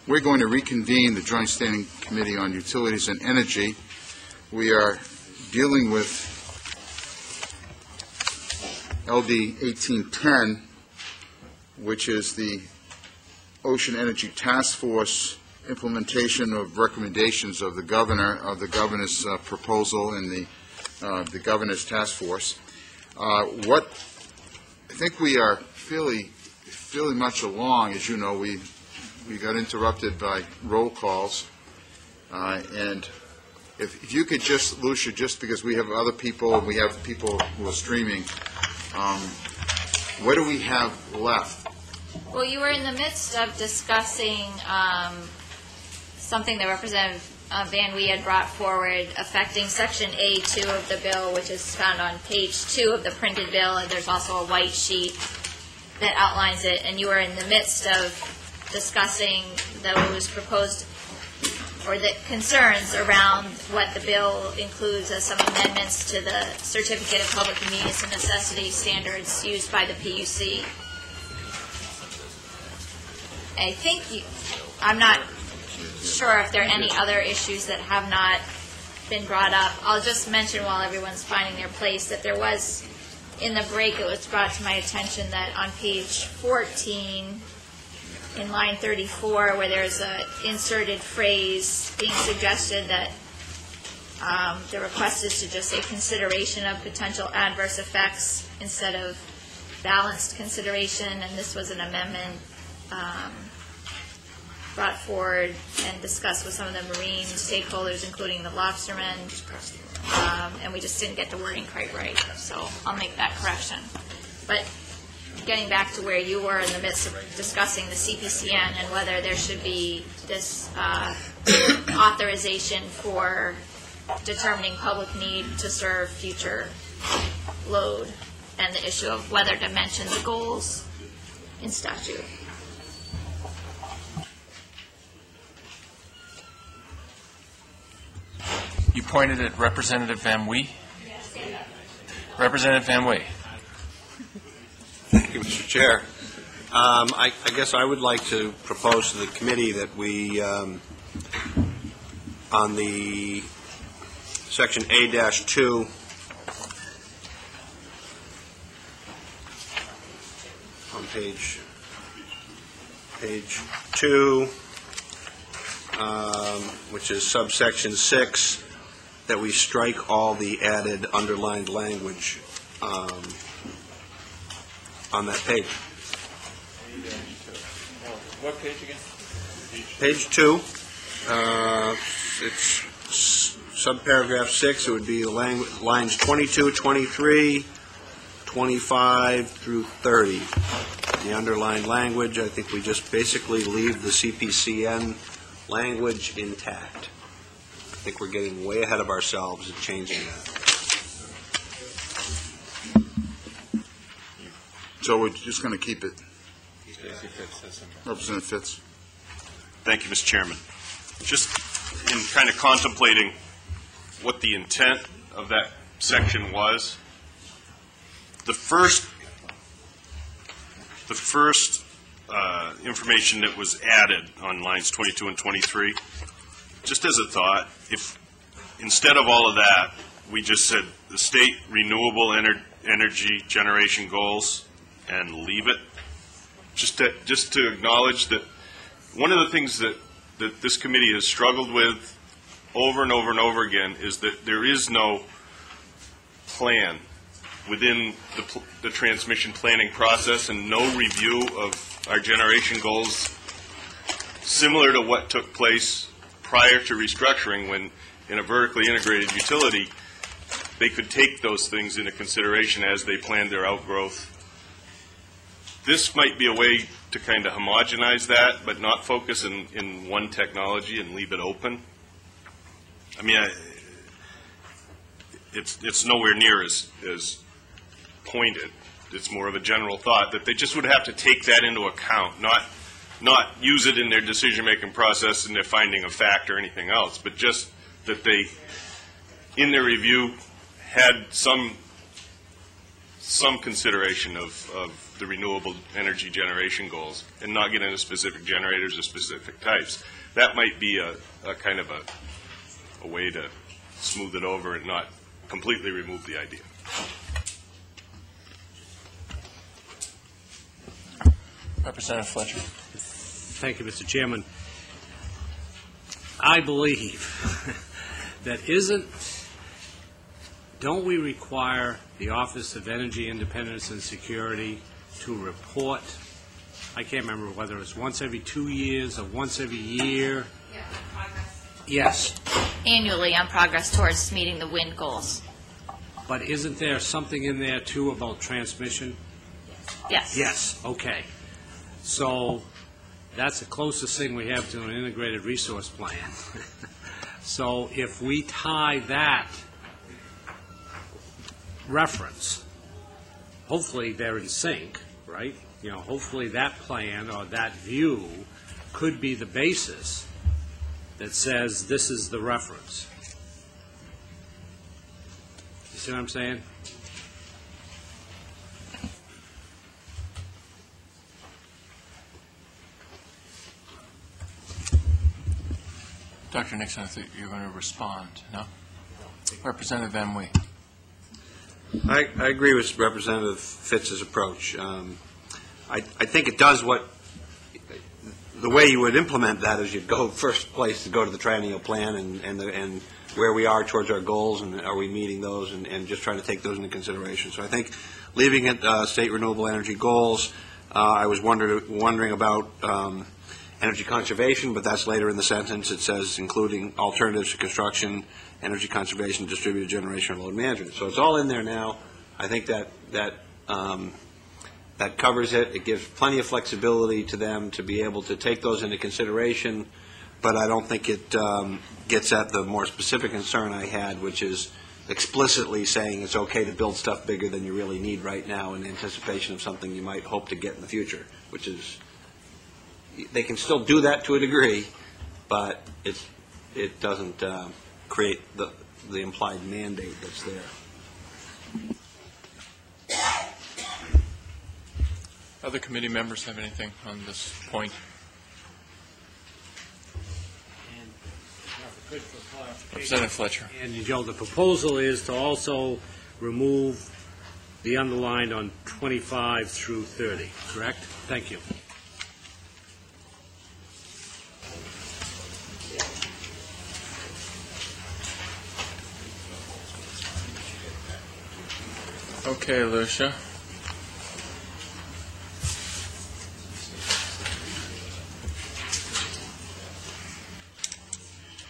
We're going to reconvene the Joint Standing Committee on Utilities and Energy. We are dealing with LD 1810, which is the Ocean Energy Task Force implementation of recommendations of the governor's proposal in the governor's task force. What I think we are fairly much along. As you know, we got interrupted by roll calls, and if you could just, Lucia, just because we have other people and we have people who are streaming, what do we have left? Well, you were in the midst of discussing something that Representative Van Wee had brought forward affecting Section A2 of the bill, which is found on page 2 of the printed bill, and there's also a white sheet that outlines it, and you were in the midst of discussing those proposed or the concerns around what the bill includes as some amendments to the Certificate of Public Convenience and Necessity standards used by the PUC. I think I'm not sure if there are any other issues that have not been brought up. I'll just mention while everyone's finding their place that there was, in the break, it was brought to my attention that on page 14, in line 34, where there's an inserted phrase being suggested that the request is to just say consideration of potential adverse effects instead of balanced consideration, and this was an amendment brought forward and discussed with some of the marine stakeholders, including the lobstermen, and we just didn't get the wording quite right, so I'll make that correction. But getting back to where you were in the midst of discussing the CPCN and whether there should be this authorization for determining public need to serve future load and the issue of whether to mention the goals in statute. You pointed at Representative Van Wee? Representative Van Wee. Thank you, Mr. Chair. I guess I would like to propose to the committee that we, on the section A-2, on page 2, which is subsection 6, that we strike all the added underlined language on that page. What page again? Page 2. It's subparagraph 6. It would be lines 22, 23, 25 through 30. The underlined language, I think we just basically leave the CPCN language intact. I think we're getting way ahead of ourselves in changing that. So we're just going to keep it. Representative Fitz. Thank you, Mr. Chairman. Just in kind of contemplating what the intent of that section was, the first information that was added on lines 22 and 23, just as a thought, if instead of all of that, we just said the state renewable energy generation goals and leave it, just to acknowledge that one of the things that this committee has struggled with over and over and over again is that there is no plan within the transmission planning process and no review of our generation goals, similar to what took place prior to restructuring, when in a vertically integrated utility they could take those things into consideration as they planned their outgrowth. This might be a way to kind of homogenize that, but not focus in one technology and leave it open. I mean, it's nowhere near as pointed. It's more of a general thought that they just would have to take that into account, not use it in their decision-making process and their finding of fact or anything else, but just that they, in their review, had some consideration of the renewable energy generation goals and not get into specific generators or specific types. That might be a kind of a way to smooth it over and not completely remove the idea. Representative Fletcher. Thank you, Mr. Chairman. I believe that don't we require the Office of Energy Independence and Security to report, I can't remember whether it's once every 2 years or once every year? Yeah, progress. Yes, Annually on progress towards meeting the wind goals. but isn't there something in there, too, about transmission? Yes. Yes, okay. So that's the closest thing we have to an integrated resource plan. So if we tie that reference, hopefully they're in sync, right? You know, hopefully that plan or that view could be the basis that says this is the reference. You see what I'm saying? Dr. Nixon, I think you're going to respond, no? Representative Van Wee. I agree with Representative Fitz's approach. I think it does what, the way you would implement that is you'd go first place to go to the triennial plan and where we are towards our goals and are we meeting those and just trying to take those into consideration. So I think leaving it state renewable energy goals, I was wondering about energy conservation, but that's later in the sentence. It says including alternatives to construction, energy conservation, distributed generation, and load management. So it's all in there now. I think that covers it. It gives plenty of flexibility to them to be able to take those into consideration, but I don't think it gets at the more specific concern I had, which is explicitly saying it's okay to build stuff bigger than you really need right now in anticipation of something you might hope to get in the future, which is, they can still do that to a degree, but it doesn't create the implied mandate that's there. Other committee members have anything on this point? Representative Fletcher. And, Joe, the proposal is to also remove the underlined on 25 through 30, correct? Thank you. Okay, Lucia.